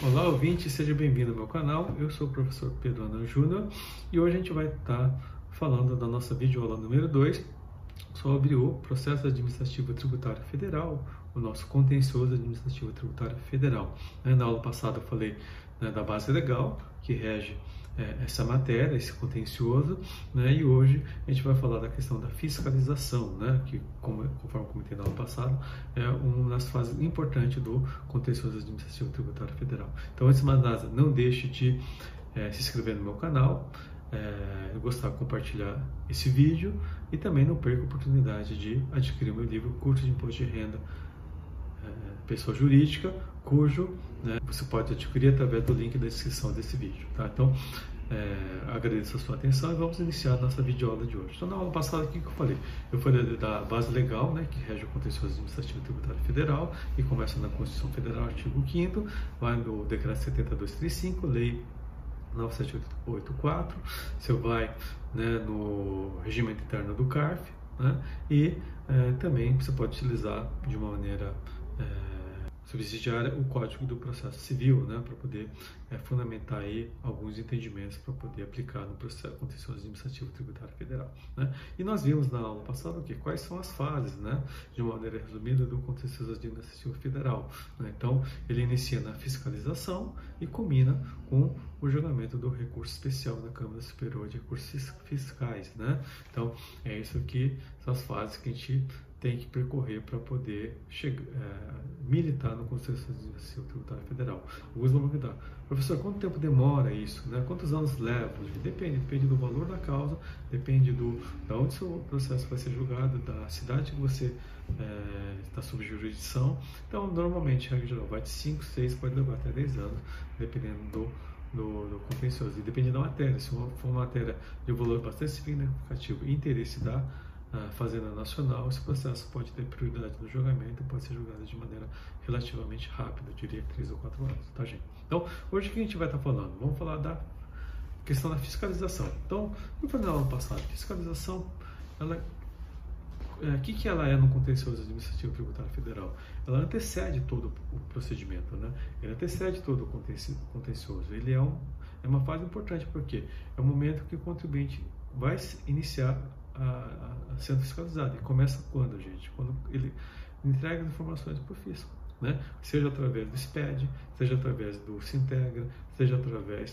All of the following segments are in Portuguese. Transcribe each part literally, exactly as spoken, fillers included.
Olá, ouvinte, seja bem-vindo ao meu canal. Eu sou o professor Pedro Anão Júnior e hoje a gente vai estar falando da nossa videoaula número dois sobre o processo administrativo tributário federal, o nosso contencioso administrativo tributário federal. Na aula passada eu falei né, da base legal que rege é, essa matéria, esse contencioso, né, e hoje a gente vai falar da questão da fiscalização, né, que, como, conforme eu comentei na aula passada, é uma das fases importantes do contencioso administrativo tributário federal. Então, antes de mais nada, não deixe de é, se inscrever no meu canal, é, gostar de compartilhar esse vídeo e também não perca a oportunidade de adquirir o meu livro Curso de Imposto de Renda é, Pessoa Jurídica, cujo né, você pode adquirir através do link da descrição desse vídeo. Tá? Então, é, agradeço a sua atenção e vamos iniciar a nossa videoaula de hoje. Então, na aula passada, o que eu falei? Eu falei da base legal, né, que rege o contencioso administrativo tributário federal e começa na Constituição Federal, artigo quinto, vai no Decreto setenta e dois trinta e cinco, Lei nove sete oito quatro, você vai né, no regimento interno do CARF, né, e é, também você pode utilizar de uma maneira é, subsidiária o Código do Processo Civil, né, para poder é, fundamentar aí alguns entendimentos para poder aplicar no processo contencioso administrativo tributário federal. Né? E nós vimos na aula passada o que? Quais são as fases, né, de uma maneira resumida, do contencioso administrativo federal. Né? Então, ele inicia na fiscalização e culmina com o julgamento do recurso especial na Câmara Superior de Recursos Fiscais. Né? Então, é isso aqui, são as fases que a gente tem que percorrer para poder chegar, é, militar no Contencioso Administrativo Tributário Federal. Alguns vão perguntar, professor, quanto tempo demora isso? Né? Quantos anos leva? Depende, depende do valor da causa, depende do, de onde o seu processo vai ser julgado, da cidade que você é, está sob jurisdição. Então, normalmente, a regra geral vai de cinco, seis, pode levar até dez anos, dependendo do Do, do contencioso, e depende da matéria. Se for uma matéria de valor bastante significativo e interesse da uh, Fazenda Nacional, esse processo pode ter prioridade no julgamento e pode ser julgado de maneira relativamente rápida, eu diria três ou quatro anos, tá, gente? Então, hoje o que a gente vai estar falando? Vamos falar da questão da fiscalização. Então, eu falei na aula passada, fiscalização, ela o é, que, que ela é no contencioso administrativo tributário federal? Ela antecede todo o procedimento, né? Ele antecede todo o contencioso. Ele é, um, é uma fase importante, porque é o momento que o contribuinte vai iniciar a, a, a sendo fiscalizado. E começa quando, gente? Quando ele entrega as informações para o fisco, né? Seja através do S P E D, seja através do Sintegra, seja através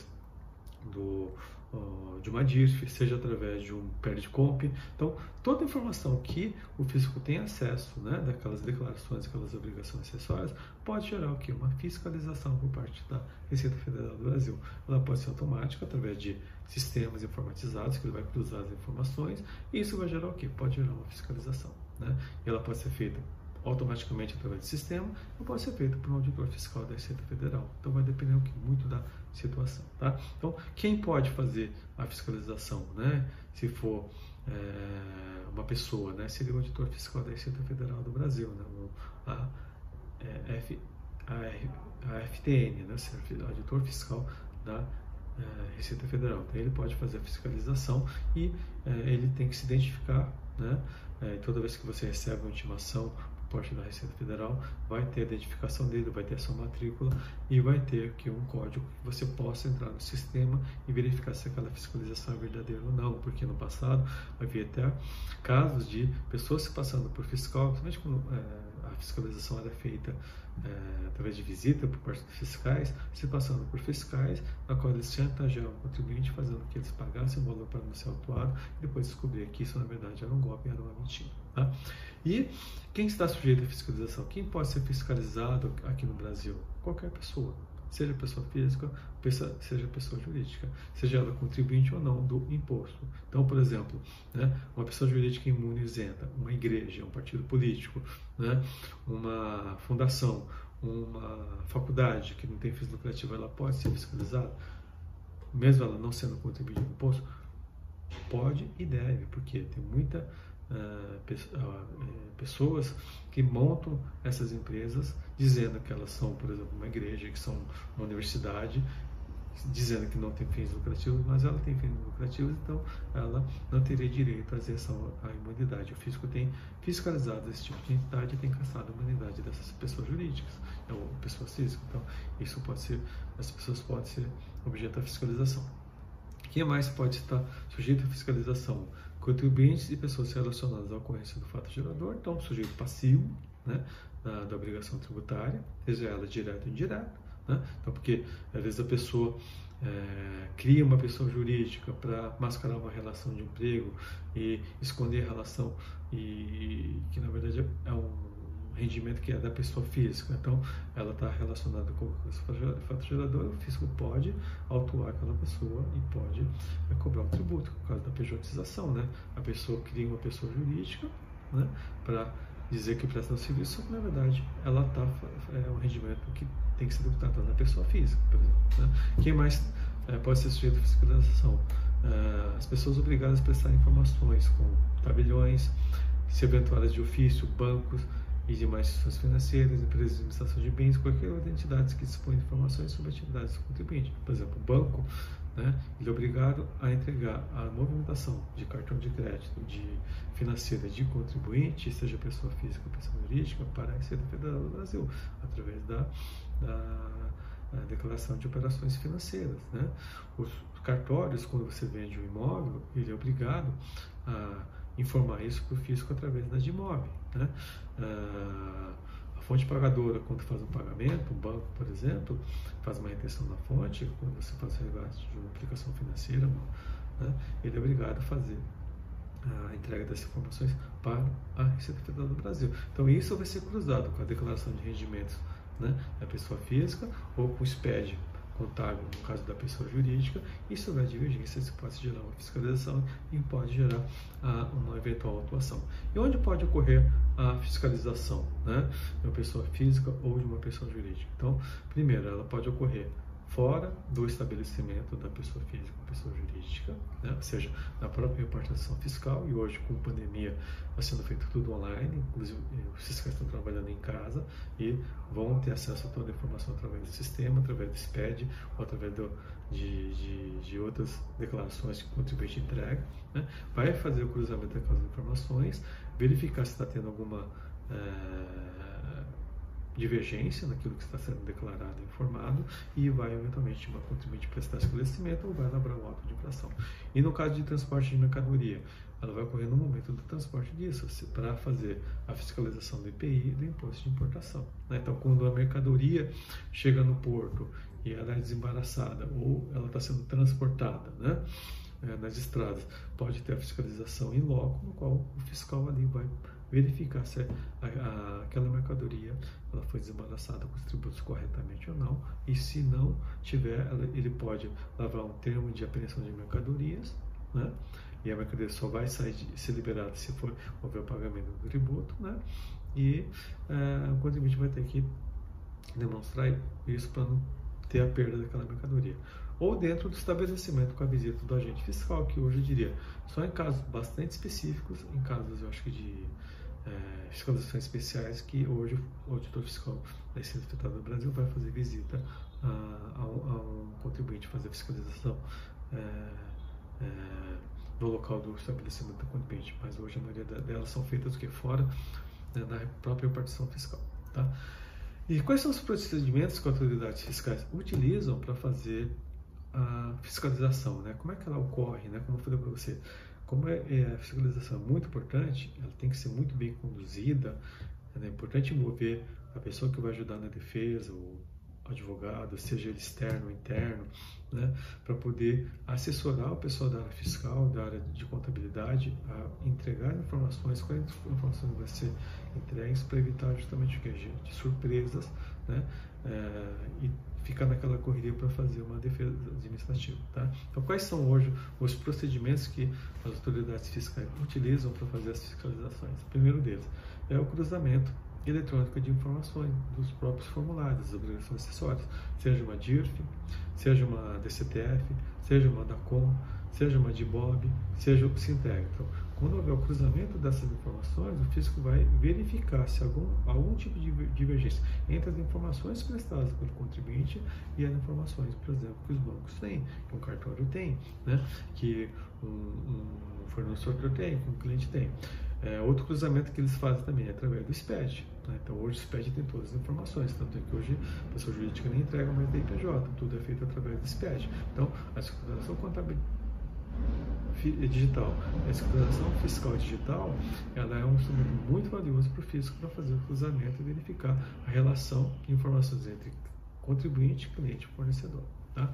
do de uma D I R F, seja através de um PERDCOMP. Então, toda a informação que o fisco tem acesso, né, daquelas declarações, aquelas obrigações acessórias, pode gerar o quê? Uma fiscalização por parte da Receita Federal do Brasil. Ela pode ser automática, através de sistemas informatizados, que ele vai cruzar as informações, e isso vai gerar o quê? Pode gerar uma fiscalização. Né? E ela pode ser feita automaticamente através do sistema, ou pode ser feito por um auditor fiscal da Receita Federal. Então, vai depender muito da situação. Tá? Então, quem pode fazer a fiscalização, né? Se for é, uma pessoa, né? Seria o auditor fiscal da Receita Federal do Brasil, né? O, a, é, F, a, a F T N, né? O auditor fiscal da é, Receita Federal. Então, ele pode fazer a fiscalização e é, ele tem que se identificar, né? É, toda vez que você recebe uma intimação por parte da Receita Federal, vai ter a identificação dele, vai ter a sua matrícula e vai ter aqui um código que você possa entrar no sistema e verificar se aquela fiscalização é verdadeira ou não, porque no passado havia até casos de pessoas se passando por fiscal, principalmente quando é, a fiscalização era feita é, através de visita por parte dos fiscais, se passando por fiscais, na qual eles chantageavam o contribuinte, fazendo que eles pagassem o valor para não ser autuado, e depois descobrir que isso na verdade era um golpe, era uma mentira. Tá? E quem está sujeito à fiscalização? Quem pode ser fiscalizado aqui no Brasil? Qualquer pessoa, seja pessoa física, seja pessoa jurídica, seja ela contribuinte ou não do imposto. Então, por exemplo, né, uma pessoa jurídica imune isenta, uma igreja, um partido político, né, uma fundação, uma faculdade que não tem fins lucrativos, ela pode ser fiscalizada, mesmo ela não sendo contribuinte do imposto? Pode e deve, porque tem muita Uh, pessoas que montam essas empresas dizendo que elas são, por exemplo, uma igreja, que são uma universidade, dizendo que não tem fins lucrativos, mas ela tem fins lucrativos, então ela não teria direito à isenção à imunidade. O fisco tem fiscalizado esse tipo de entidade e tem cassado a imunidade dessas pessoas jurídicas, ou pessoas físicas. Então, isso pode ser, as pessoas podem ser objeto da fiscalização. Quem mais pode estar sujeito à fiscalização? Contribuintes e pessoas relacionadas à ocorrência do fato gerador, então, sujeito passivo, né, da, da obrigação tributária, seja ela direta ou indireta, né? Então, porque às vezes a pessoa é, cria uma pessoa jurídica para mascarar uma relação de emprego e esconder a relação, e que na verdade é um rendimento que é da pessoa física. Então, ela está relacionada com o fato gerador, o fisco pode autuar aquela pessoa e pode é, cobrar um tributo, por causa da pejotização, né? A pessoa cria uma pessoa jurídica, né, para dizer que presta um serviço, só que na verdade ela está, é um rendimento que tem que ser tributado na pessoa física, por exemplo, né? Quem mais é, pode ser sujeito à fiscalização? É, as pessoas obrigadas a prestar informações com tabeliões, se eventuais de ofício, bancos e demais instituições financeiras, empresas de administração de bens, qualquer outra entidade que dispõe de informações sobre atividades do contribuinte. Por exemplo, o banco, né, ele é obrigado a entregar a movimentação de cartão de crédito de financeira de contribuinte, seja pessoa física ou pessoa jurídica, para a Receita Federal do Brasil, através da, da, da declaração de operações financeiras, né? Os cartórios, quando você vende um imóvel, ele é obrigado a informar isso para o fisco através da DIMOV, né? A fonte pagadora, quando faz um pagamento, um banco, por exemplo, faz uma retenção na fonte, quando você faz o resgate de uma aplicação financeira, né, ele é obrigado a fazer a entrega dessas informações para a Receita Federal do Brasil. Então, isso vai ser cruzado com a declaração de rendimentos, né, da pessoa física ou com o S P E D contábil, no caso da pessoa jurídica. Isso vai divergência, isso pode gerar uma fiscalização e pode gerar ah, uma eventual atuação. E onde pode ocorrer a fiscalização, né, de uma pessoa física ou de uma pessoa jurídica? Então, primeiro, ela pode ocorrer fora do estabelecimento da pessoa física ou pessoa jurídica, né? Ou seja, na própria repartição fiscal, e hoje com pandemia está sendo feito tudo online, inclusive os fiscais estão trabalhando em casa e vão ter acesso a toda a informação através do sistema, através do S P E D ou através do, de, de, de outras declarações que o contribuinte entrega, né? Vai fazer o cruzamento daquelas informações, verificar se está tendo alguma é, divergência naquilo que está sendo declarado e informado, e vai eventualmente uma contribuinte prestar esclarecimento ou vai elaborar um auto de infração. E no caso de transporte de mercadoria, ela vai ocorrer no momento do transporte disso, para fazer a fiscalização do I P I e do imposto de importação, né? Então, quando a mercadoria chega no porto e ela é desembaraçada ou ela está sendo transportada, né, nas estradas, pode ter a fiscalização em loco, no qual o fiscal ali vai verificar se a, a, aquela mercadoria ela foi desembaraçada com os tributos corretamente ou não, e se não tiver, ela, ele pode lavrar um termo de apreensão de mercadorias, né? E a mercadoria só vai sair de, ser liberada se for houver o pagamento do tributo, né? E é, o contribuinte vai ter que demonstrar isso para não ter a perda daquela mercadoria. Ou dentro do estabelecimento com a visita do agente fiscal, que hoje eu diria, só em casos bastante específicos, em casos eu acho que de é, fiscalizações especiais, que hoje o auditor fiscal da Receita Federal do Brasil vai fazer visita a, a, um, a um contribuinte, fazer fiscalização é, é, no local do estabelecimento do contribuinte, mas hoje a maioria delas são feitas do que fora, né, na própria repartição fiscal, tá? E quais são os procedimentos que as autoridades fiscais utilizam para fazer a fiscalização, né? Como é que ela ocorre, né? Como eu falei para você, como é, é, a fiscalização é muito importante, ela tem que ser muito bem conduzida, é importante envolver a pessoa que vai ajudar na defesa, o advogado, seja ele externo ou interno, né? Para poder assessorar o pessoal da área fiscal, da área de contabilidade, a entregar informações, quais informações vão ser entregues, para evitar justamente o que? De surpresas, né? É, e ficar naquela correria para fazer uma defesa administrativa, tá? Então, quais são hoje os procedimentos que as autoridades fiscais utilizam para fazer as fiscalizações? O primeiro deles é o cruzamento eletrônico de informações dos próprios formulários, das obrigações acessórias, seja uma D I R F, seja uma D C T F, seja uma DACOM, seja uma D I B O B, seja o Sinteg. Então, Quando houver o cruzamento dessas informações, o fisco vai verificar se há algum, algum tipo de divergência entre as informações prestadas pelo contribuinte e as informações, por exemplo, que os bancos têm, que um cartório tem, né? Que um, um fornecedor tem, que um cliente tem. É, outro cruzamento que eles fazem também é através do S P E D. Né? Então, hoje o S P E D tem todas as informações, tanto é que hoje a pessoa jurídica nem entrega mais da I P J, tudo é feito através do S P E D. Então, a escrituração contábil digital, a escrituração fiscal digital, ela é um instrumento muito valioso para o fisco para fazer o cruzamento e verificar a relação de informações entre contribuinte, cliente e fornecedor. Tá?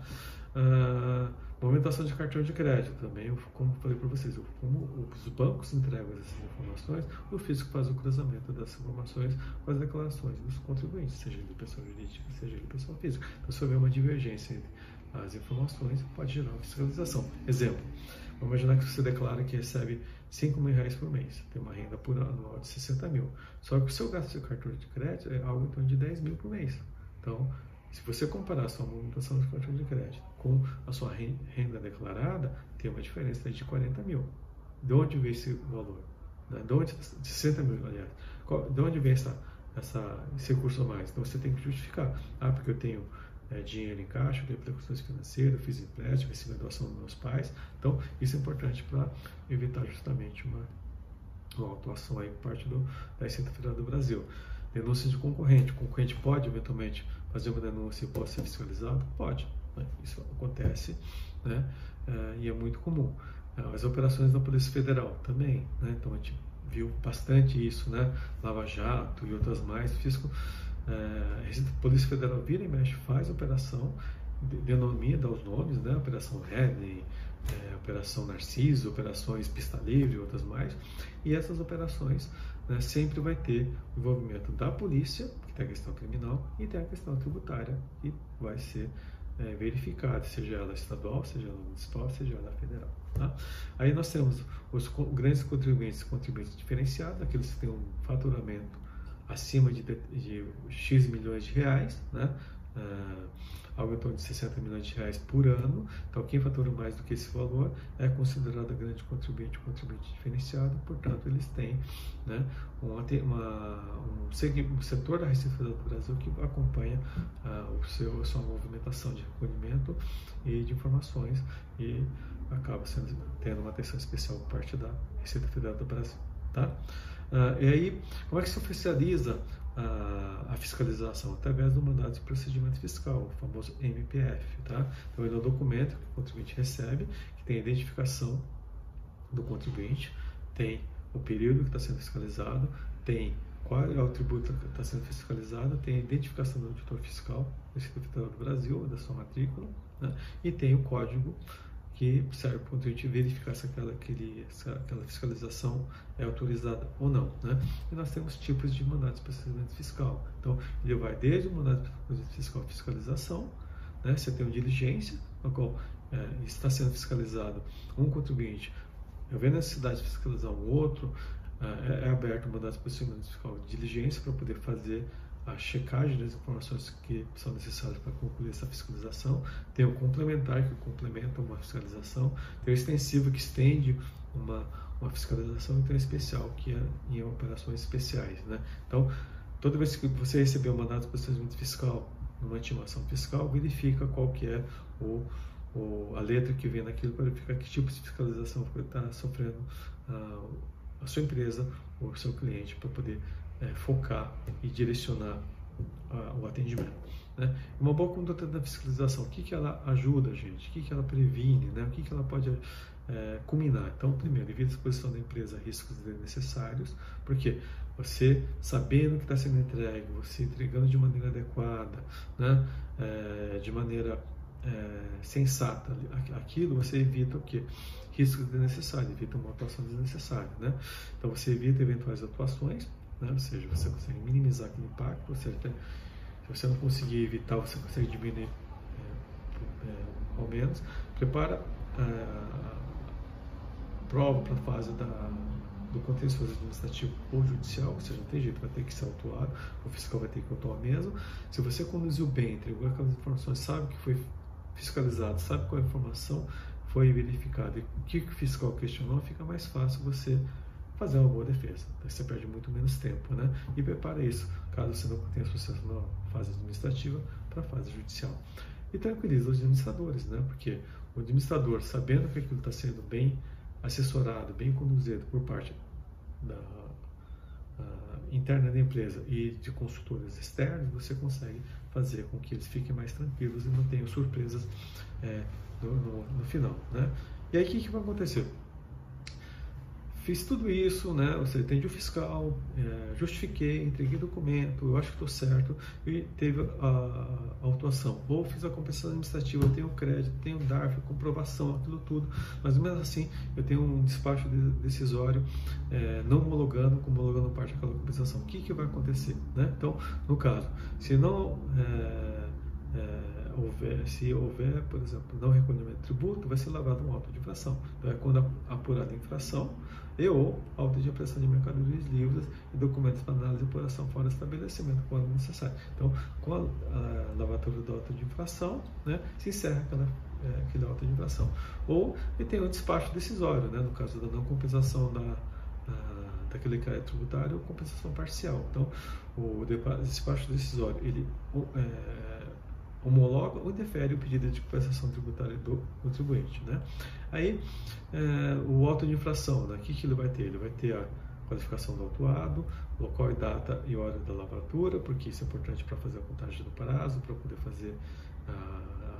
Uh, movimentação de cartão de crédito também, como falei para vocês, como os bancos entregam essas informações, o fisco faz o cruzamento dessas informações com as declarações dos contribuintes, seja ele pessoa jurídica, seja ele pessoa física. Então, se houver uma divergência entre as informações, pode gerar uma fiscalização. Exemplo, vamos imaginar que você declara que recebe cinco mil reais por mês, tem uma renda por anual de sessenta mil, só que o seu gasto de cartão de crédito é algo em torno de dez mil por mês. Então, se você comparar a sua movimentação de cartão de crédito com a sua renda declarada, tem uma diferença de quarenta mil. De onde vem esse valor? De onde, de sessenta mil, aliás. De onde vem essa, essa, esse recurso a mais? Então, você tem que justificar. Ah, porque eu tenho é, dinheiro em caixa, eu tenho precauções financeiras, fiz empréstimo, recebi a doação dos meus pais. Então, isso é importante para evitar justamente uma, uma atuação aí por parte do, da Receita Federal do Brasil. Denúncia de concorrente. O concorrente pode, eventualmente, fazer uma denúncia e pode ser fiscalizado? Pode. Né? Isso acontece, né? É, e é muito comum. As operações da Polícia Federal também, né? Então, a gente viu bastante isso, né? Lava Jato e outras mais. Fisco, é, a Polícia Federal vira e mexe, faz operação, denomina, dá os nomes, né? Operação Redney, é, Operação Narciso, Operações Pista Livre e outras mais. E essas operações, né, sempre vai ter o envolvimento da polícia, que tem a questão criminal, e tem a questão tributária, que vai ser é, verificada, seja ela estadual, seja ela municipal, seja ela federal. Tá? Aí nós temos os grandes contribuintes, contribuintes diferenciados, aqueles que têm um faturamento acima de, de X milhões de reais, né? Uh, algo em torno de sessenta milhões de reais por ano. Então, quem fatura mais do que esse valor é considerado grande contribuinte, contribuinte diferenciado, portanto, eles têm, né, uma, uma, um, segmento, um setor da Receita Federal do Brasil que acompanha uh, o seu, a sua movimentação de recolhimento e de informações e acaba sendo, tendo uma atenção especial por parte da Receita Federal do Brasil. Tá? Uh, e aí, como é que se oficializa A, a fiscalização? Através do mandado de procedimento fiscal, o famoso M P F. Tá? Então, ele é um documento que o contribuinte recebe, que tem a identificação do contribuinte, tem o período que está sendo fiscalizado, tem qual é o tributo que está sendo fiscalizado, tem a identificação do auditor fiscal, da Receita Federal do Brasil, da sua matrícula, né? E tem o código que serve para o contribuinte verificar se aquela, aquele, se aquela fiscalização é autorizada ou não. Né? E nós temos tipos de mandados de procedimento fiscal. Então, ele vai desde o mandado de procedimento fiscal fiscalização, né? Você tem uma diligência, na qual é, está sendo fiscalizado um contribuinte, eu vejo a necessidade de fiscalizar um outro, é, é aberto o mandado de procedimento fiscal de diligência para poder fazer a checagem das informações que são necessárias para concluir essa fiscalização, tem o complementar que complementa uma fiscalização, tem o extensivo que estende uma, uma fiscalização e tem o especial que é em operações especiais. Né? Então, toda vez que você receber um mandado de procedimento fiscal, uma intimação fiscal, verifica qual que é o, o, a letra que vem naquilo para verificar que tipo de fiscalização está sofrendo a, a sua empresa ou o seu cliente para poder É, focar e direcionar uh, o atendimento. Né? Uma boa conduta da fiscalização, o que, que ela ajuda, gente? O que, que ela previne? Né? O que, que ela pode é, culminar? Então, primeiro, evita a exposição da empresa a riscos desnecessários, porque você, sabendo que está sendo entregue, você entregando de maneira adequada, né? É, de maneira é, sensata aquilo, você evita o quê? Riscos desnecessários, evita uma atuação desnecessária. Né? Então, você evita eventuais atuações, né? Ou seja, você consegue minimizar aquele impacto, ou seja, se você não conseguir evitar, você consegue diminuir é, é, ao menos. Prepara é, a prova para a fase da, do contencioso administrativo ou judicial, ou seja, não tem jeito, vai ter que ser autuado, o fiscal vai ter que autuar mesmo. Se você conduziu bem, entregou aquelas informações, sabe que foi fiscalizado, sabe qual é a informação foi verificado e o que o fiscal questionou, fica mais fácil você fazer uma boa defesa. Você perde muito menos tempo, né? E prepara isso, caso você não tenha sucesso na fase administrativa, para a fase judicial. E tranquiliza os administradores, né? Porque o administrador, sabendo que aquilo está sendo bem assessorado, bem conduzido por parte da uh, interna da empresa e de consultores externos, você consegue fazer com que eles fiquem mais tranquilos e não tenham surpresas é, no, no, no final, né? E aí o que, que vai acontecer? Fiz tudo isso, né? Você atende o fiscal, é, justifiquei, entreguei documento, eu acho que estou certo, e teve a, a autuação. Ou fiz a compensação administrativa, eu tenho crédito, tenho D A R F, comprovação, aquilo tudo, mas mesmo assim eu tenho um despacho de, decisório é, não homologando, homologando parte daquela compensação. O que, que vai acontecer, né? Então, no caso, se não... É, é, Houver, se houver, por exemplo, não recolhimento de tributo, vai ser lavado um auto de infração. Então, é quando apurada a infração e ou auto de apreensão de mercadorias livres e documentos para análise e apuração fora do estabelecimento, quando necessário. Então, com a, a lavatura do auto de infração, né, se encerra aquela, é, aquele auto de infração. Ou e tem o despacho decisório, né, no caso da não compensação da, a, daquele crédito tributário, ou compensação parcial. Então, o despacho decisório, ele... É, homologa ou indefere o pedido de compensação tributária do contribuinte, né? Aí, é, o auto de infração, né? O que, que ele vai ter? Ele vai ter a qualificação do autuado, local e data e hora da lavatura, porque isso é importante para fazer a contagem do prazo, para poder fazer a, a,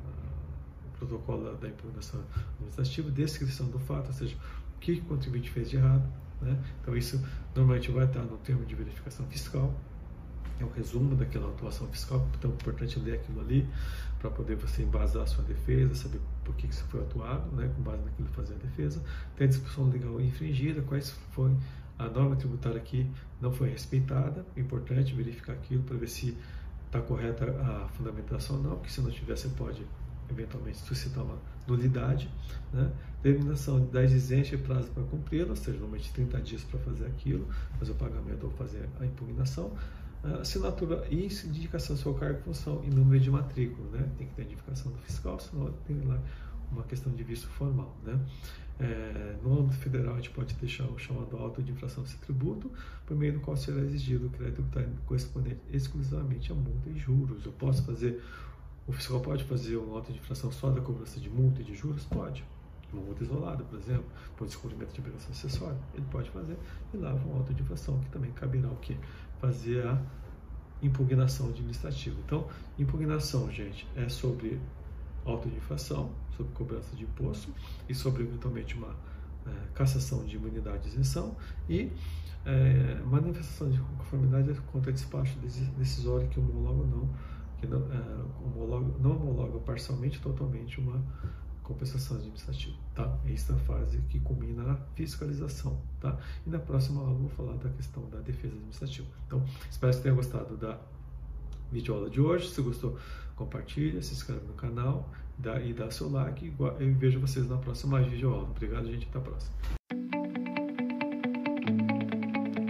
o protocolo da impugnação administrativa, descrição do fato, ou seja, o que o contribuinte fez de errado, né? Então, isso normalmente vai estar no termo de verificação fiscal. É um resumo daquela atuação fiscal, então é importante ler aquilo ali para poder você embasar a sua defesa, saber por que, que você foi atuado, né, com base naquilo que fazer a defesa. Tem a discussão legal infringida, quais foi a norma tributária que não foi respeitada, é importante verificar aquilo para ver se está correta a fundamentação ou não, porque se não tiver você pode eventualmente suscitar uma nulidade, né? Determinação da exigência e prazo para cumpri-la, ou seja, normalmente trinta dias para fazer aquilo, fazer o pagamento ou fazer a impugnação. Assinatura e indicação do seu cargo e função e número de matrícula, né? Tem que ter a identificação do fiscal, senão tem lá uma questão de vício formal, né? É, no âmbito federal, a gente pode deixar o chamado auto de infração desse tributo, por meio do qual será exigido o crédito tributário correspondente exclusivamente a multa e juros. Eu posso fazer, o fiscal pode fazer um auto de infração só da cobrança de multa e de juros? Pode. Uma multa isolada, por exemplo, por descumprimento de obrigação acessória, ele pode fazer e lava um auto de infração, que também caberá o quê? Fazer a impugnação administrativa. Então, impugnação, gente, é sobre auto de infração, sobre cobrança de imposto e sobre, eventualmente, uma é, cassação de imunidade e isenção e é, manifestação de conformidade contra despacho decisório que homologa ou não, que não, é, homologa, não homologa parcialmente ou totalmente uma compensação administrativa, tá? Esta é a fase que culmina na fiscalização, tá? E na próxima aula eu vou falar da questão da defesa administrativa. Então, espero que você tenha gostado da videoaula de hoje. Se gostou, compartilha, se inscreve no canal dá, e dá seu like. Eu vejo vocês na próxima videoaula. Obrigado, gente. Até a próxima.